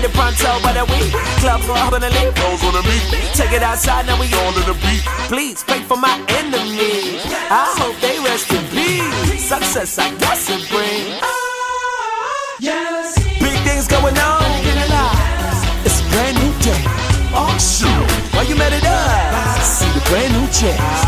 the pronto, but we clubs are up on the lead. Those on the beat. Take it outside, now we all in the beat. Please pray for my enemies. I hope they rest in peace. Success, I guess it brings. Yes. Big things going on. It's a brand new day. Oh shoot. Why you mad at us? See the brand new checks.